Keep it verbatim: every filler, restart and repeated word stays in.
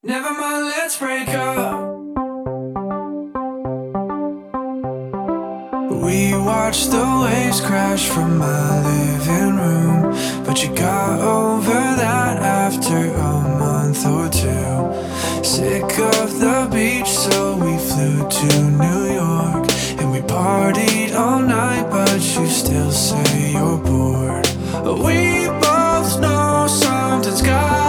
Never mind, let's break up. We watched the waves crash from my living room, but you got over that after a month or two. Sick of the beach, so we flew to New York, and we partied all night, but you still say you're bored. We both know something's got